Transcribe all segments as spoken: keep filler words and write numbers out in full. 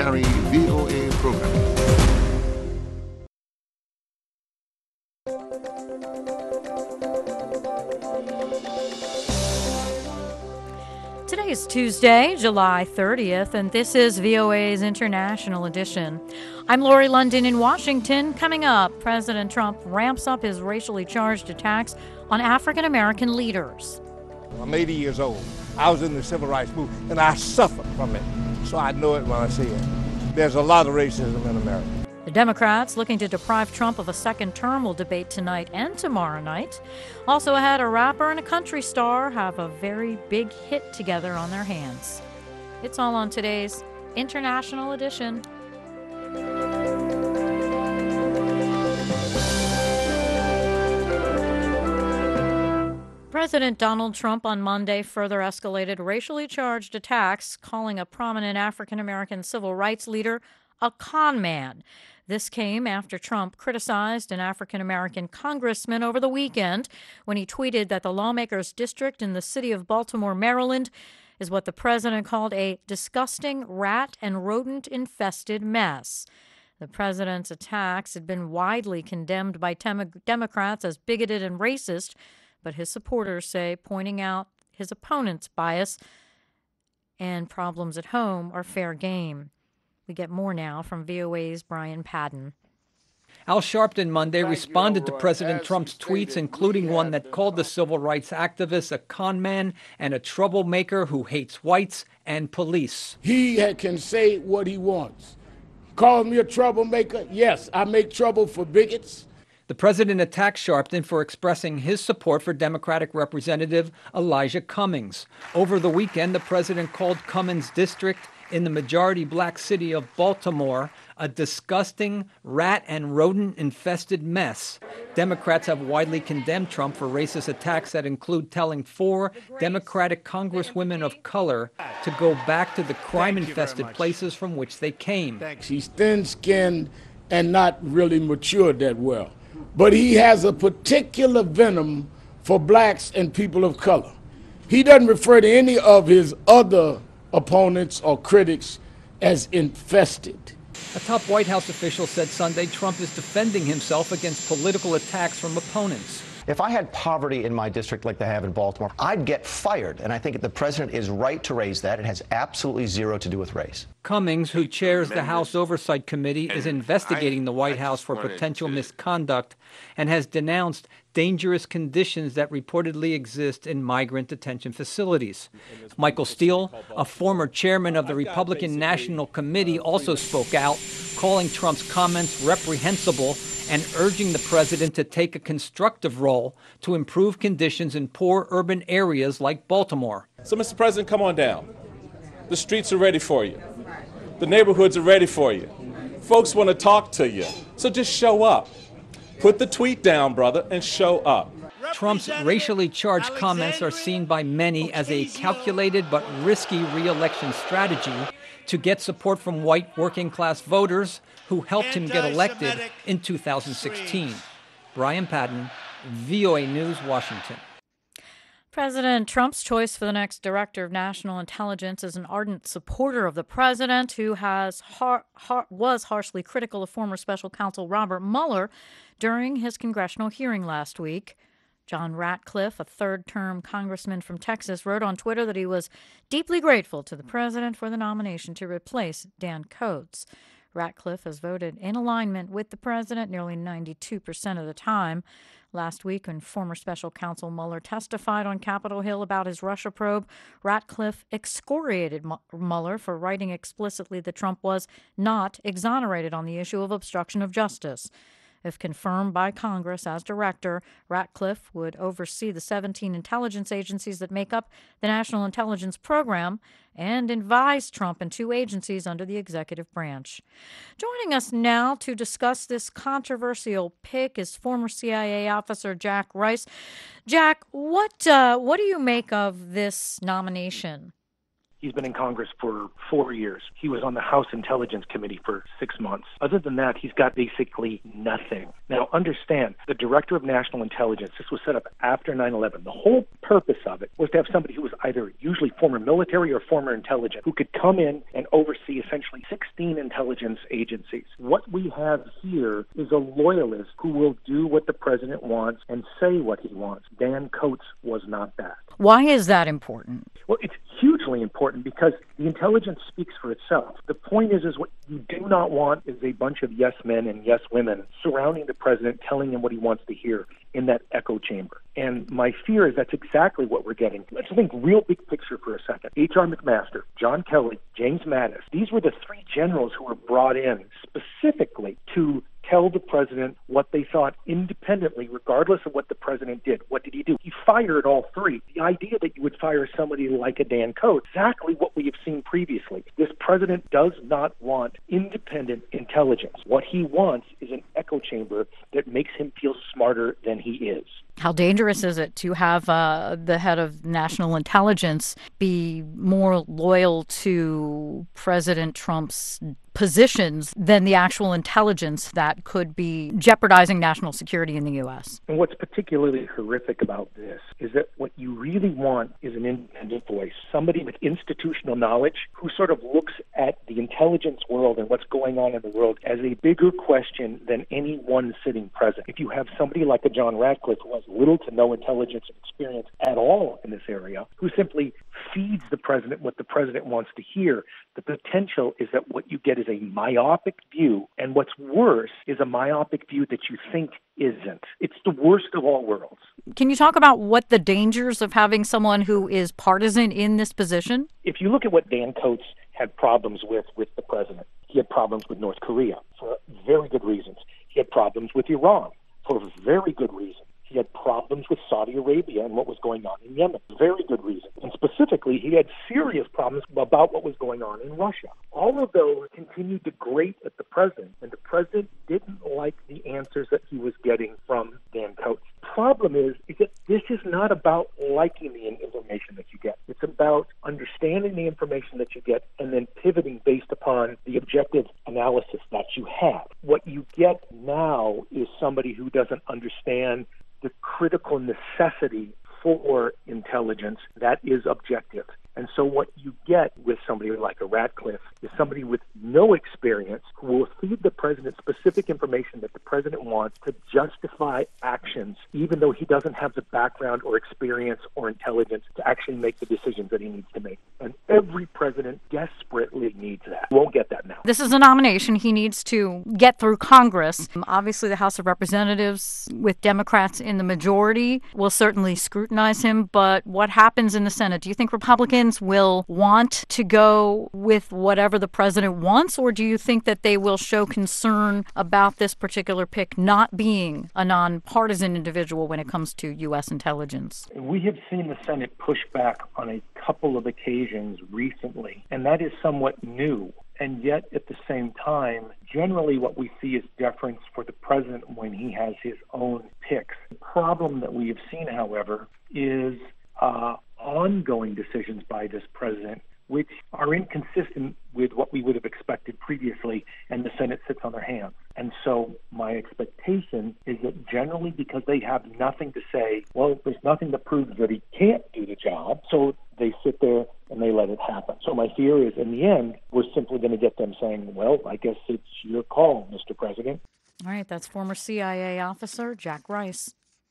carry V O A programming. Today is Tuesday, July thirtieth, and this is V O A's International Edition. I'm Lori London in Washington. Coming up, President Trump ramps up his racially charged attacks on African American leaders. I'm eighty years old. I was in the civil rights movement, and I suffered from it, so I know it when I see it. There's a lot of racism in America. The Democrats looking to deprive Trump of a second term will debate tonight and tomorrow night. Also ahead, a rapper and a country star have a very big hit together on their hands. It's all on today's International Edition. President Donald Trump on Monday further escalated racially charged attacks, calling a prominent African-American civil rights leader a con man. This came after Trump criticized an African-American congressman over the weekend when he tweeted that the lawmaker's district in the city of Baltimore, Maryland, is what the president called a disgusting rat and rodent-infested mess. The president's attacks had been widely condemned by tem- Democrats as bigoted and racist, but his supporters say pointing out his opponent's bias and problems at home are fair game. We get more now from V O A's Brian Padden. Al Sharpton Monday responded to President Trump's tweets, including one that called the civil rights activist a con man and a troublemaker who hates whites and police. He can say what he wants. Call me a troublemaker? Yes, I make trouble for bigots. The president attacked Sharpton for expressing his support for Democratic Representative Elijah Cummings. Over the weekend, the president called Cummings' district in the majority black city of Baltimore a disgusting rat and rodent-infested mess. Democrats have widely condemned Trump for racist attacks that include telling four Democratic congresswomen of color to go back to the crime-infested places from which they came. He's thin-skinned and not really matured that well. But he has a particular venom for blacks and people of color. He doesn't refer to any of his other opponents or critics as infested. A top White House official said Sunday Trump is defending himself against political attacks from opponents. If I had poverty in my district like they have in Baltimore, I'd get fired. And I think the president is right to raise that. It has absolutely zero to do with race. Cummings, who chairs the House Oversight Committee, is investigating the White House for potential misconduct and has denounced dangerous conditions that reportedly exist in migrant detention facilities. Michael Steele, a former chairman of the Republican National Committee, also spoke out, calling Trump's comments reprehensible and urging the president to take a constructive role to improve conditions in poor urban areas like Baltimore. So, Mister President, come on down. The streets are ready for you. The neighborhoods are ready for you. Folks want to talk to you. So just show up. Put the tweet down, brother, and show up. Trump's racially charged comments are seen by many as a calculated but risky re-election strategy to get support from white working-class voters who helped him get elected in two thousand sixteen. Brian Padden, V O A News, Washington. President Trump's choice for the next director of national intelligence is an ardent supporter of the president who has har- har- was harshly critical of former special counsel Robert Mueller during his congressional hearing last week. John Ratcliffe, a third-term congressman from Texas, wrote on Twitter that he was deeply grateful to the president for the nomination to replace Dan Coats. Ratcliffe has voted in alignment with the president nearly ninety-two percent of the time. Last week, when former special counsel Mueller testified on Capitol Hill about his Russia probe, Ratcliffe excoriated Mueller for writing explicitly that Trump was not exonerated on the issue of obstruction of justice. If confirmed by Congress as director, Ratcliffe would oversee the seventeen intelligence agencies that make up the National Intelligence Program and advise Trump and two agencies under the executive branch. Joining us now to discuss this controversial pick is former C I A officer Jack Rice. Jack, what uh, what do you make of this nomination? He's been in Congress for four years. He was on the House Intelligence Committee for six months. Other than that, he's got basically nothing. Now, understand, the Director of National Intelligence, this was set up after nine eleven. The whole purpose of it was to have somebody who was either usually former military or former intelligence, who could come in and oversee essentially sixteen intelligence agencies. What we have here is a loyalist who will do what the president wants and say what he wants. Dan Coats was not that. Why is that important? Well, it's hugely important because the intelligence speaks for itself. The point is, is what you do not want is a bunch of yes men and yes women surrounding the president, telling him what he wants to hear in that echo chamber. And my fear is that's exactly what we're getting. Let's think real big picture for a second. H R McMaster, John Kelly, James Mattis, these were the three generals who were brought in specifically to tell the president what they thought independently, regardless of what the president did. What did he do? He fired all three. The idea that you would fire somebody like a Dan Coats, exactly what we have seen previously. This president does not want independent intelligence. What he wants is an echo chamber that makes him feel smarter than he is. How dangerous is it to have uh, the head of national intelligence be more loyal to President Trump's positions than the actual intelligence that could be jeopardizing national security in the U S? And what's particularly horrific about this is that what you really want is an independent voice, somebody with institutional knowledge who sort of looks at the intelligence world and what's going on in the world as a bigger question than any one sitting president. If you have somebody like a John Ratcliffe who has little to no intelligence and experience at all in this area, who simply feeds the president what the president wants to hear, the potential is that what you get is a myopic view, and what's worse is a myopic view that you think isn't. It's the worst of all worlds. Can you talk about what the dangers of having someone who is partisan in this position? If you look at what Dan Coats had problems with with the president, he had problems with North Korea for very good reasons. He had problems with Iran for very good reasons. He had problems with Saudi Arabia and what was going on in Yemen. Very good reason. And specifically, he had serious problems about what was going on in Russia. All of those continued to grate at the president, and the president didn't like the answers that he was getting from Dan Coats. Problem is, is that this is not about liking the information that you get. It's about understanding the information that you get and then pivoting based upon the objective analysis that you have. What you get now is somebody who doesn't understand the critical necessity for intelligence that is objective. And so what you get with somebody like a Ratcliffe is somebody with no experience who will feed the president specific information that the president wants to justify actions, even though he doesn't have the background or experience or intelligence to actually make the decisions that he needs to make. And every president desperately needs that. Won't get that now. This is a nomination he needs to get through Congress. Obviously, the House of Representatives, with Democrats in the majority, will certainly scrutinize him. But what happens in the Senate? Do you think Republicans will want to go with whatever the president wants, or do you think that they will show concern about this particular pick not being a nonpartisan individual when it comes to U S intelligence? We have seen the Senate push back on a couple of occasions recently, and that is somewhat new. And yet, at the same time, generally what we see is deference for the president when he has his own picks. The problem that we have seen, however, is uh, ongoing decisions by this president which are inconsistent with what we would have expected previously, and the Senate sits on their hands. And so my expectation is that generally, because they have nothing to say, well, there's nothing that proves that he can't do the job, so they sit there and they let it happen. So my fear is, in the end, we're simply going to get them saying, well, I guess it's your call, Mister President. All right, that's former C I A officer Jack Rice.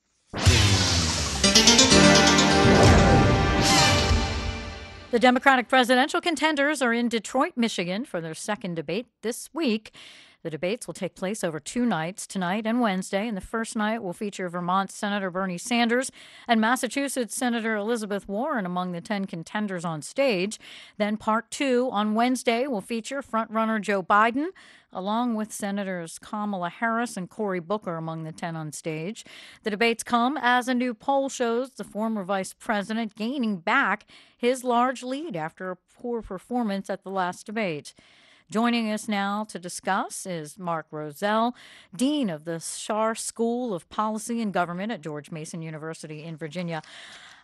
The Democratic presidential contenders are in Detroit, Michigan for their second debate this week. The debates will take place over two nights, tonight and Wednesday, and the first night will feature Vermont Senator Bernie Sanders and Massachusetts Senator Elizabeth Warren among the ten contenders on stage. Then part two on Wednesday will feature frontrunner Joe Biden, along with Senators Kamala Harris and Cory Booker among the ten on stage. The debates come as a new poll shows the former vice president gaining back his large lead after a poor performance at the last debate. Joining us now to discuss is Mark Rozell, Dean of the Schar School of Policy and Government at George Mason University in Virginia.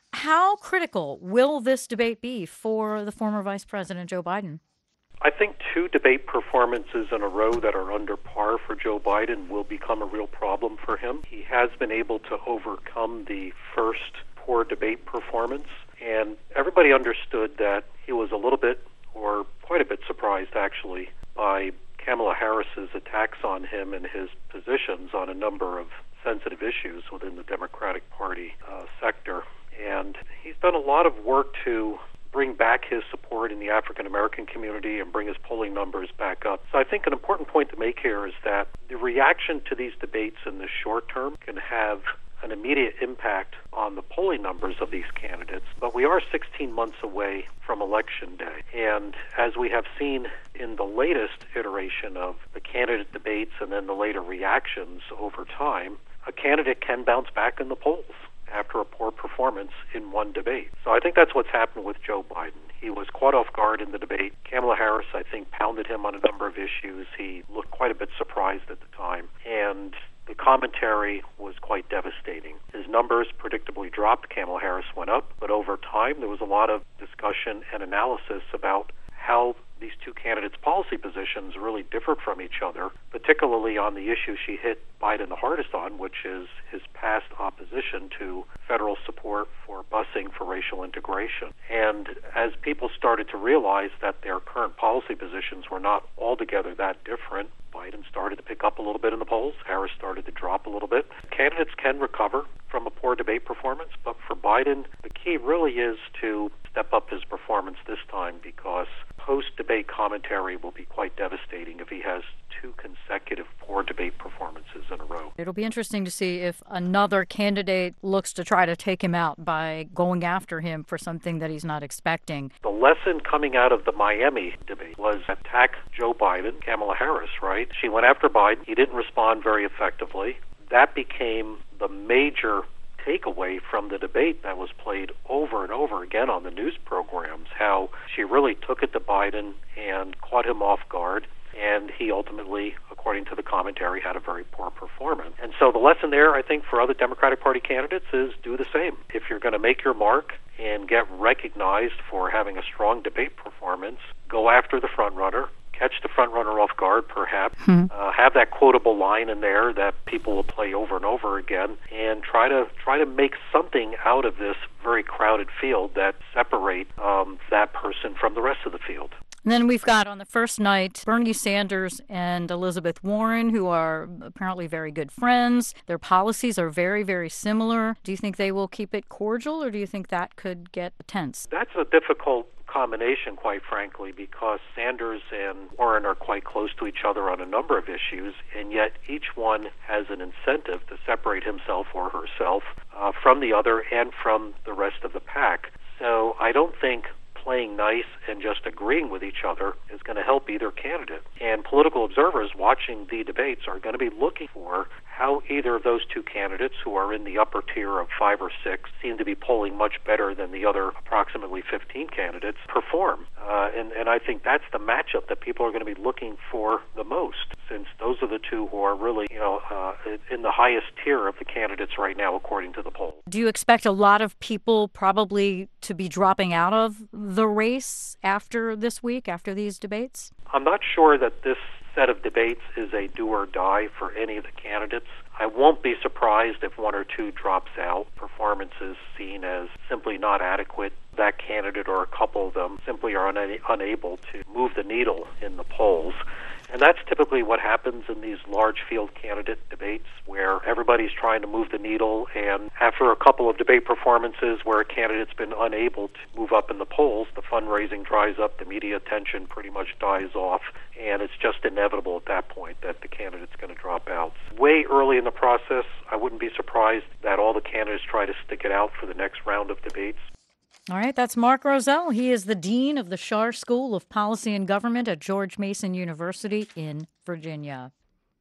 How critical will this debate be for the former Vice President Joe Biden? I think two debate performances in a row that are under par for Joe Biden will become a real problem for him. He has been able to overcome the first poor debate performance, and everybody understood that he was a little bit, or quite a bit surprised actually, by Kamala Harris's attacks on him and his positions on a number of sensitive issues within the Democratic Party uh, sector. And he's done a lot of work to bring back his support in the African American community and bring his polling numbers back up. So I think an important point to make here is that the reaction to these debates in the short term can have an immediate impact on the polling numbers of these candidates, but we are sixteen months away from Election Day. And as we have seen in the latest iteration of the candidate debates and then the later reactions over time, a candidate can bounce back in the polls after a poor performance in one debate. So I think that's what's happened with Joe Biden. He was caught off guard in the debate. Kamala Harris, I think, pounded him on a number of issues. He looked quite a bit surprised at the time. And the commentary was quite devastating. His numbers predictably dropped. Kamala Harris went up. But over time, there was a lot of discussion and analysis about how these two candidates' policy positions really differed from each other, particularly on the issue she hit Biden the hardest on, which is his past opposition to federal support for busing for racial integration. And as people started to realize that their current policy positions were not altogether that different, Biden started to pick up a little bit in the polls. Harris started to drop a little bit. Candidates can recover from a poor debate performance, but for Biden, the key really is to step up his performance this time, because post-debate commentary will be quite devastating if he has two consecutive poor debate performances in a row. It'll be interesting to see if another candidate looks to try to take him out by going after him for something that he's not expecting. The lesson coming out of the Miami debate was attack Joe Biden, Kamala Harris, right? She went after Biden. He didn't respond very effectively. That became the major takeaway from the debate that was played over and over again on the news programs, how she really took it to Biden and caught him off guard, and he ultimately, according to the commentary, had a very poor performance. And so the lesson there, I think, for other Democratic Party candidates is do the same. If you're going to make your mark and get recognized for having a strong debate performance, go after the front runner. Catch the front runner off guard, perhaps. Hmm. Uh, have that quotable line in there that people will play over and over again, and try to try to make something out of this very crowded field that separate um, that person from the rest of the field. And then we've got on the first night Bernie Sanders and Elizabeth Warren, who are apparently very good friends. Their policies are very, very similar. Do you think they will keep it cordial, or do you think that could get tense? That's a difficult combination, quite frankly, because Sanders and Warren are quite close to each other on a number of issues, and yet each one has an incentive to separate himself or herself uh, from the other and from the rest of the pack. So I don't think playing nice and just agreeing with each other is going to help either candidate. And political observers watching the debates are going to be looking for how either of those two candidates, who are in the upper tier of five or six, seem to be polling much better than the other approximately fifteen candidates, perform. Uh, and, and I think that's the matchup that people are going to be looking for the most, since those are the two who are really, you know, uh, in the highest tier of the candidates right now, according to the poll. Do you expect a lot of people probably to be dropping out of the race after this week, after these debates? I'm not sure that this set of debates is a do or die for any of the candidates. I won't be surprised if one or two drops out. Performance is seen as simply not adequate. That candidate or a couple of them simply are una- unable to move the needle in the polls. And that's typically what happens in these large field candidate debates, where everybody's trying to move the needle, and after a couple of debate performances where a candidate's been unable to move up in the polls, the fundraising dries up, the media attention pretty much dies off, and it's just inevitable at that point that the candidate's going to drop out. Way early in the process, I wouldn't be surprised that all the candidates try to stick it out for the next round of debates. All right, that's Mark Rozell. He is the Dean of the Schar School of Policy and Government at George Mason University in Virginia.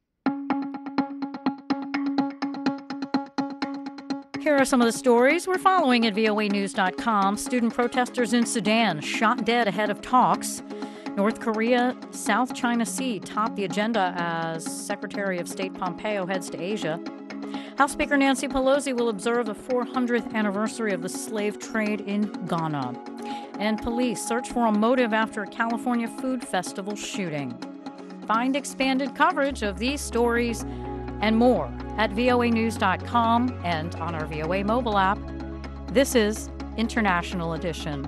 Here are some of the stories we're following at V O A news dot com. Student protesters in Sudan shot dead ahead of talks. North Korea, South China Sea top the agenda as Secretary of State Pompeo heads to Asia. House Speaker Nancy Pelosi will observe the four hundredth anniversary of the slave trade in Ghana. And police search for a motive after a California food festival shooting. Find expanded coverage of these stories and more at V O A news dot com and on our V O A mobile app. This is International Edition.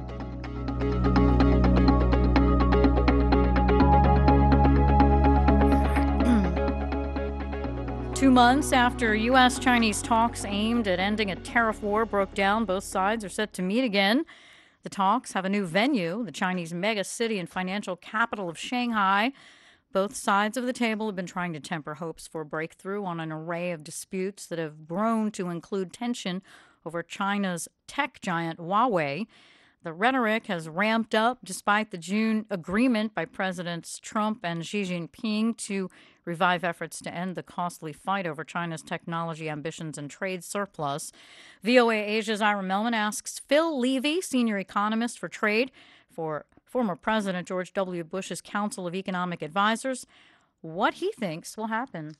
Two months after U S Chinese talks aimed at ending a tariff war broke down, both sides are set to meet again. The talks have a new venue, the Chinese mega city and financial capital of Shanghai. Both sides of the table have been trying to temper hopes for a breakthrough on an array of disputes that have grown to include tension over China's tech giant Huawei. The rhetoric has ramped up despite the June agreement by Presidents Trump and Xi Jinping to revive efforts to end the costly fight over China's technology ambitions and trade surplus. V O A Asia's Ira Melman asks Phil Levy, senior economist for trade for former President George W. Bush's Council of Economic Advisors, what he thinks will happen.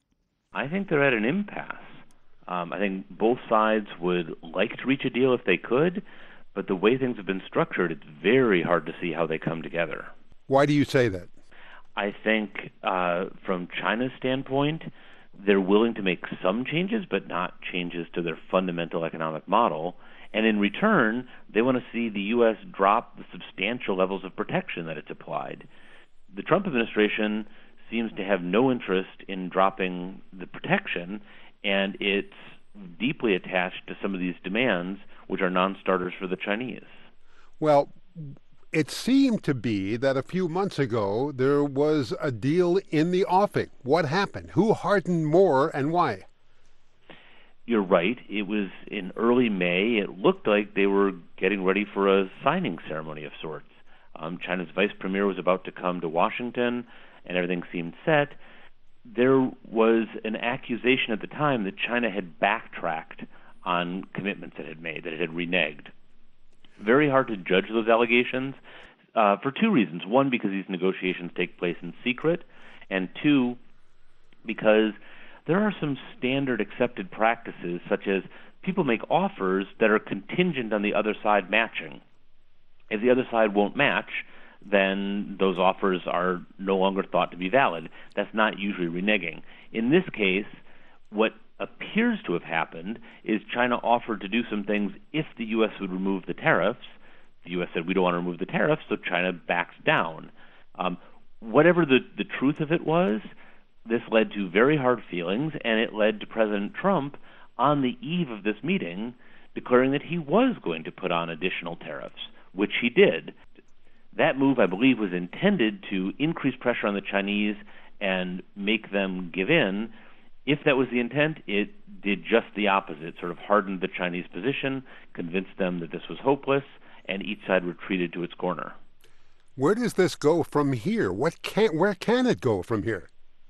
I think they're at an impasse. Um, I think both sides would like to reach a deal if they could, but the way things have been structured, it's very hard to see how they come together. Why do you say that? I think uh, from China's standpoint, they're willing to make some changes, but not changes to their fundamental economic model. And in return, they want to see the U S drop the substantial levels of protection that it's applied. The Trump administration seems to have no interest in dropping the protection, and it's deeply attached to some of these demands, which are non-starters for the Chinese. Well, it seemed to be that a few months ago there was a deal in the offing. What happened? Who hardened more and why? You're right. It was in early May. It looked like they were getting ready for a signing ceremony of sorts. Um, China's vice premier was about to come to Washington, and everything seemed set. There was an accusation at the time that China had backtracked on commitments it had made, that it had reneged. Very hard to judge those allegations uh, for two reasons. One, because these negotiations take place in secret, and two, because there are some standard accepted practices, such as people make offers that are contingent on the other side matching. If the other side won't match, then those offers are no longer thought to be valid. That's not usually reneging. In this case, what appears to have happened is China offered to do some things if the U S would remove the tariffs. The U S said, we don't want to remove the tariffs, so China backs down. Um, whatever the, the truth of it was, this led to very hard feelings, and it led to President Trump, on the eve of this meeting, declaring that he was going to put on additional tariffs, which he did. That move, I believe, was intended to increase pressure on the Chinese and make them give in. If that was the intent, it did just the opposite, sort of hardened the Chinese position, convinced them that this was hopeless, and each side retreated to its corner. Where does this go from here? What can, where can it go from here?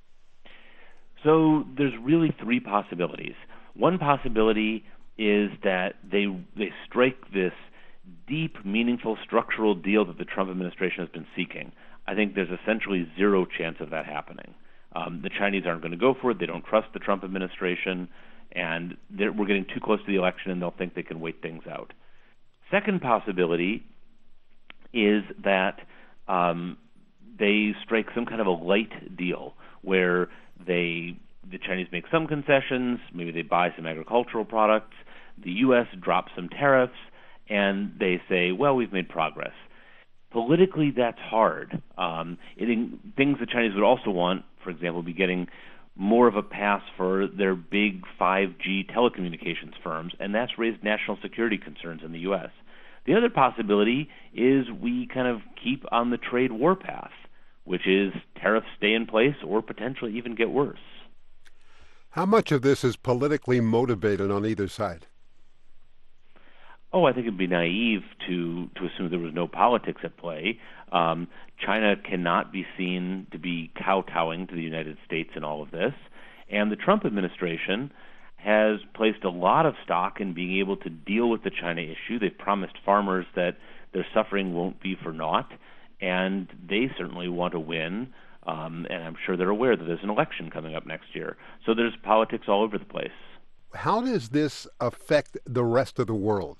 So there's really three possibilities. One possibility is that they they strike this deep, meaningful structural deal that the Trump administration has been seeking. I think there's essentially zero chance of that happening. Um, the Chinese aren't going to go for it. They don't trust the Trump administration, and we're getting too close to the election, and they'll think they can wait things out. Second possibility is that um, they strike some kind of a light deal where they the Chinese make some concessions, maybe they buy some agricultural products, the U S drops some tariffs, and they say, well, we've made progress. Politically, that's hard. Um, it, things the Chinese would also want, for example, be getting more of a pass for their big five G telecommunications firms, and that's raised national security concerns in the U S. The other possibility is we kind of keep on the trade war path, which is tariffs stay in place or potentially even get worse. How much of this is politically motivated on either side? Oh, I think it'd be naive to, to assume there was no politics at play. Um, China cannot be seen to be kowtowing to the United States in all of this. And the Trump administration has placed a lot of stock in being able to deal with the China issue. They've promised farmers that their suffering won't be for naught, and they certainly want to win. Um, and I'm sure they're aware that there's an election coming up next year. So there's politics all over the place. how does this affect the rest of the world?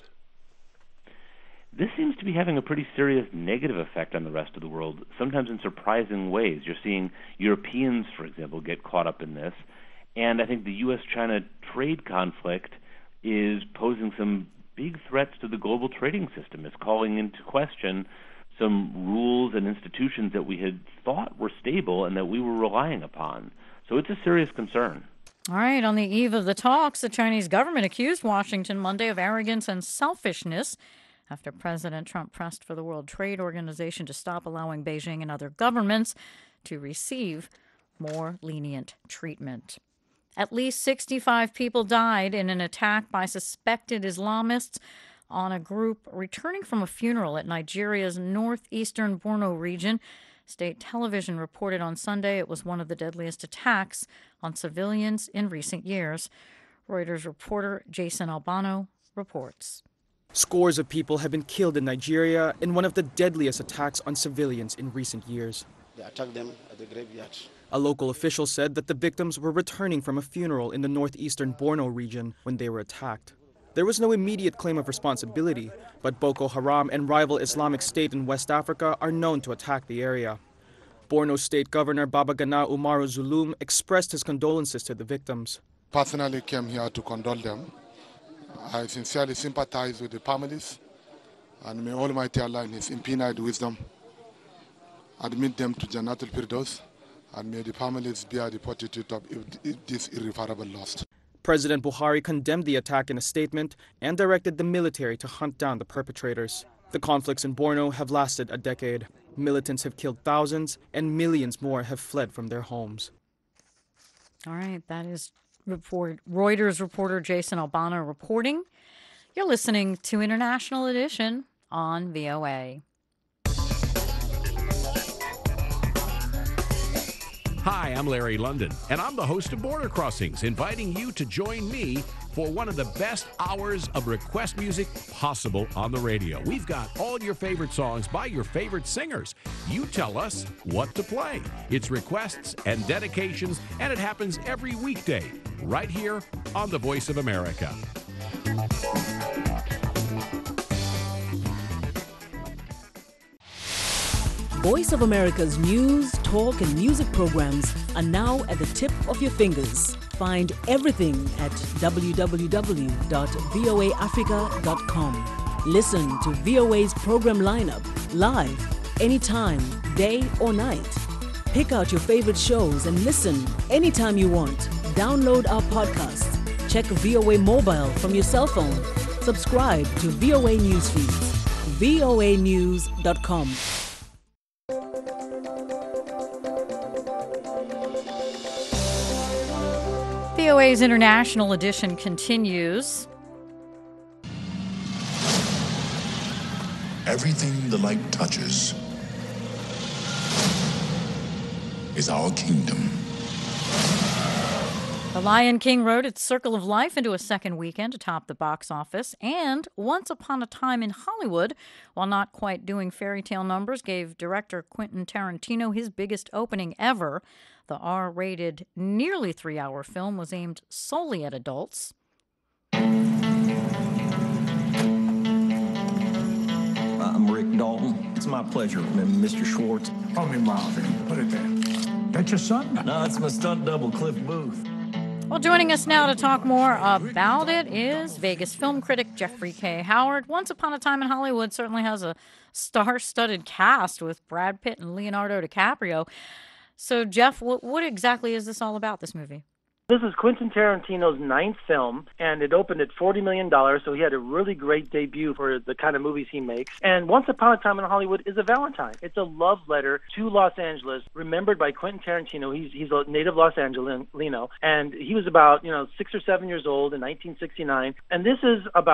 This seems to be having a pretty serious negative effect on the rest of the world, sometimes in surprising ways. You're seeing Europeans, for example, get caught up in this. And I think the U S China trade conflict is posing some big threats to the global trading system. It's calling into question some rules and institutions that we had thought were stable and that we were relying upon. So it's a serious concern. All right. On the eve of the talks, the Chinese government accused Washington Monday of arrogance and selfishness after President Trump pressed for the World Trade Organization to stop allowing Beijing and other governments to receive more lenient treatment. At least sixty-five people died in an attack by suspected Islamists on a group returning from a funeral at Nigeria's northeastern Borno region. State television reported on Sunday it was one of the deadliest attacks on civilians in recent years. Reuters reporter Jason Albano reports. Scores of people have been killed in Nigeria in one of the deadliest attacks on civilians in recent years. They attacked them at the graveyard. A local official said that the victims were returning from a funeral in the northeastern Borno region when they were attacked. There was no immediate claim of responsibility, but Boko Haram and rival Islamic State in West Africa are known to attack the area. Borno State Governor Babagana Umaru Zulum expressed his condolences to the victims. Personally came here to condole them. I sincerely sympathize with the families, and may Almighty Allah in His infinite wisdom admit them to Jannatul Firdaus, and may the families bear the fortitude of this irreparable loss. President Buhari condemned the attack in a statement and directed the military to hunt down the perpetrators. The conflicts in Borno have lasted a decade. Militants have killed thousands, and millions more have fled from their homes. All right, that is report, Reuters reporter Jason Albano reporting. You're listening to International Edition on V O A. Hi, I'm Larry London, and I'm the host of Border Crossings, inviting you to join me for one of the best hours of request music possible on the radio. We've got all your favorite songs by your favorite singers. You tell us what to play. It's requests and dedications, and it happens every weekday, right here on The Voice of America. Voice of America's news, talk, and music programs are now at the tip of your fingers. Find everything at w w w dot voa africa dot com. Listen to V O A's program lineup live, anytime, day or night. Pick out your favorite shows and listen anytime you want. Download our podcast. Check V O A mobile from your cell phone. Subscribe to V O A Newsfeed. voa news dot com. V O A's International Edition continues. Everything the light touches is our kingdom. The Lion King rode its Circle of Life into a second weekend atop the box office, and Once Upon a Time in Hollywood, while not quite doing fairy tale numbers, gave director Quentin Tarantino his biggest opening ever. The R-rated, nearly three-hour film was aimed solely at adults. I'm Rick Dalton. It's my pleasure, Mister Schwartz. Call me Marvin. Put it there. That's your son? No, it's my stunt double, Cliff Booth. Well, joining us now to talk more about it is Vegas film critic Jeffrey K. Howard. Once Upon a Time in Hollywood certainly has a star-studded cast with Brad Pitt and Leonardo DiCaprio. So, Jeff, what, what exactly is this all about, this movie? This is Quentin Tarantino's ninth film, and it opened at forty million dollars, so he had a really great debut for the kind of movies he makes. And Once Upon a Time in Hollywood is a Valentine. It's a love letter to Los Angeles, remembered by Quentin Tarantino. He's he's a native Los Angelino, and he was about, you know, six or seven years old in nineteen sixty-nine. And this is about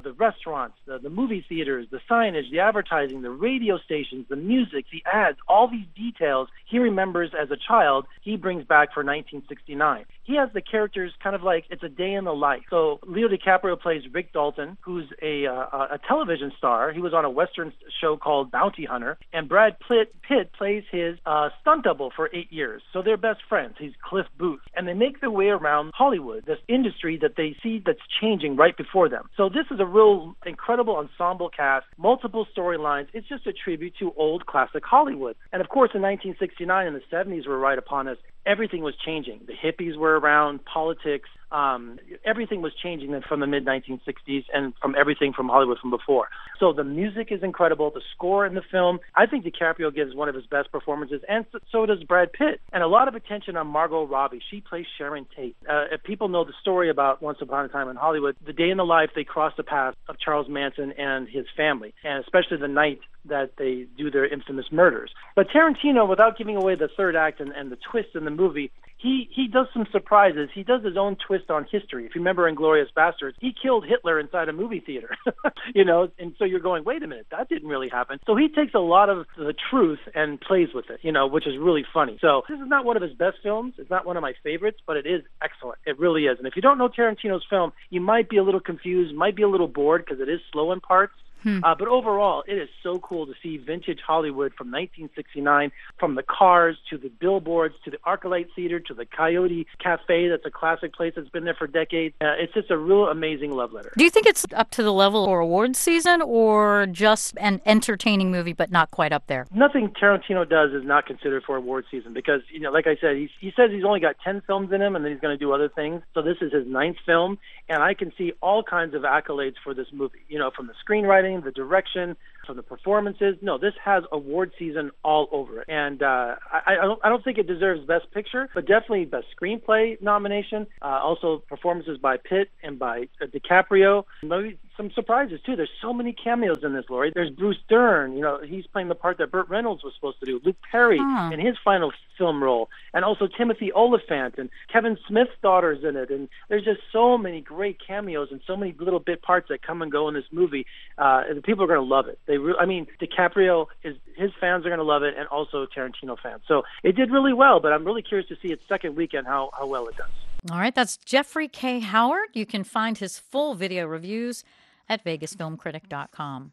the restaurants, the, the movie theaters, the signage, the advertising, the radio stations, the music, the ads, all these details he remembers as a child, he brings back for nineteen sixty-nine. He has the characters kind of like it's a day in the life. So Leo DiCaprio plays Rick Dalton, who's a, uh, a television star. He was on a Western show called Bounty Hunter, and Brad Pitt, Pitt plays his uh, stunt double for eight years. So they're best friends. He's Cliff Booth. And they make their way around Hollywood, this industry that they see that's changing right before them. So this is a real incredible ensemble cast, multiple storylines. It's just a tribute to old classic Hollywood. And of course, in nineteen sixty-nine and the seventies were right upon us. Everything was changing. The hippies were around, politics, um, everything was changing from the mid nineteen sixties and from everything from Hollywood from before. So the music is incredible. The score in the film, I think DiCaprio gives one of his best performances, and so does Brad Pitt. And a lot of attention on Margot Robbie. She plays Sharon Tate. Uh, if people know the story about Once Upon a Time in Hollywood, the day in the life they cross the path of Charles Manson and his family, and especially the night that they do their infamous murders. But Tarantino, without giving away the third act and, and the twist in the movie, he, he does some surprises. He does his own twist on history. If you remember Inglourious Basterds, he killed Hitler inside a movie theater, you know, and so you're going, wait a minute, that didn't really happen. So he takes a lot of the truth and plays with it, you know, which is really funny. So this is not one of his best films. It's not one of my favorites, but it is excellent. It really is. And if you don't know Tarantino's film, you might be a little confused, might be a little bored because it is slow in parts. Hmm. Uh, but overall, it is so cool to see vintage Hollywood from nineteen sixty-nine, from the cars to the billboards to the ArcLight Theater to the Coyote Cafe. That's a classic place that's been there for decades. Uh, it's just a real amazing love letter. Do you think it's up to the level for awards season or just an entertaining movie but not quite up there? Nothing Tarantino does is not considered for awards season because, you know, like I said, he, he says he's only got ten films in him and then he's going to do other things. So this is his ninth film, and I can see all kinds of accolades for this movie, you know, from the screenwriting, the direction, from the performances. No, this has award season all over it. And uh, I, I, don't, I don't think it deserves Best Picture, but definitely Best Screenplay nomination. Uh, also performances by Pitt and by uh, DiCaprio. Maybe some surprises, too. There's so many cameos in this, Lori. There's Bruce Dern. You know, he's playing the part that Burt Reynolds was supposed to do. Luke Perry huh. in his final film role. And also Timothy Olyphant. And Kevin Smith's daughter's in it. And there's just so many great cameos and so many little bit parts that come and go in this movie. Uh, and people are going to love it. They, re- I mean, DiCaprio, is his fans are going to love it, and also Tarantino fans. So it did really well, but I'm really curious to see its second weekend how, how well it does. All right, that's Jeffrey K. Howard. You can find his full video reviews at vegas film critic dot com.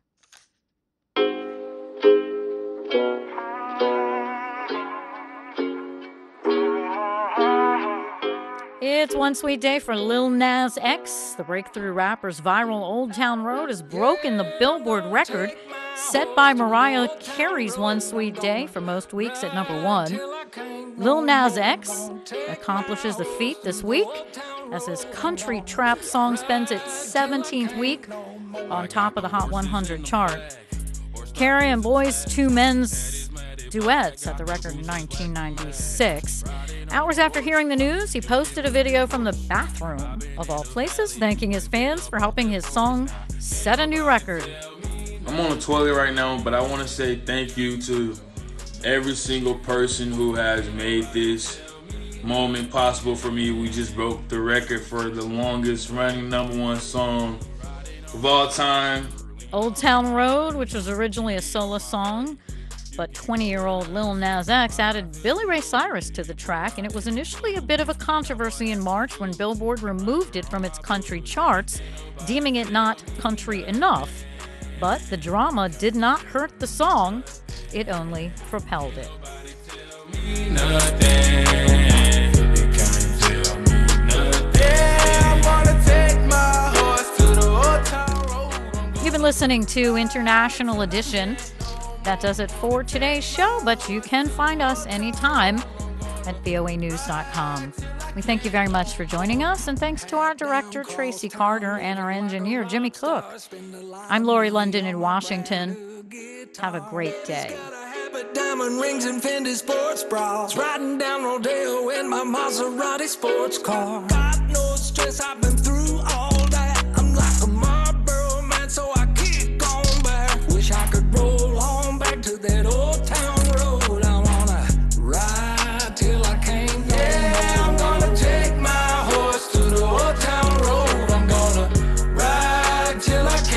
It's one sweet day for Lil Nas X. The breakthrough rapper's viral Old Town Road has broken the Billboard record set by Mariah Carey's One Sweet Day for most weeks at number one. Lil Nas X accomplishes the feat this week as his country trap song spends its seventeenth week on top of the Hot one hundred chart. Carey and Boyz two Men's duet set the record in nineteen ninety-six. Hours after hearing the news, he posted a video from the bathroom, of all places, thanking his fans for helping his song set a new record. I'm on the toilet right now, but I want to say thank you to every single person who has made this moment possible for me. We just broke the record for the longest running number one song of all time. Old Town Road, which was originally a solo song, but twenty-year-old Lil Nas X added Billy Ray Cyrus to the track, and it was initially a bit of a controversy in March when Billboard removed it from its country charts, deeming it not country enough. But the drama did not hurt the song, it only propelled it. You've been listening to International Edition. That does it for today's show, but you can find us anytime at V O A news dot com. We thank you very much for joining us, and thanks to our director, Tracy Carter, and our engineer, Jimmy Cook. I'm Lori London in Washington. Have a great day. Diamond rings and Fendi sports bras, riding down Rodeo in my Maserati sports car. Got no stress, I've been through all that. I'm like a Marlboro man, so I keep going back. Wish I could roll on back to that old town road. I wanna ride till I can't no yeah, more. I'm gonna take my horse to the old town road. I'm gonna ride till I can't.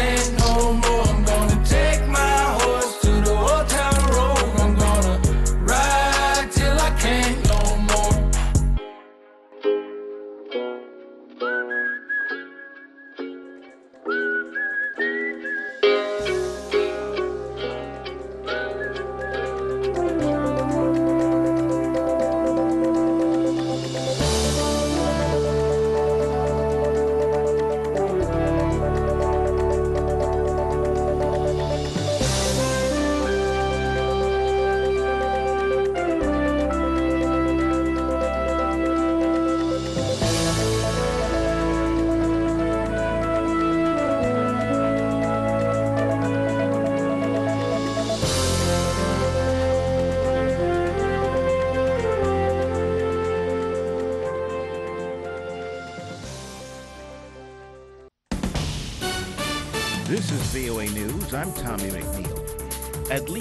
This is V O A News. I'm Tommy McNeil. At least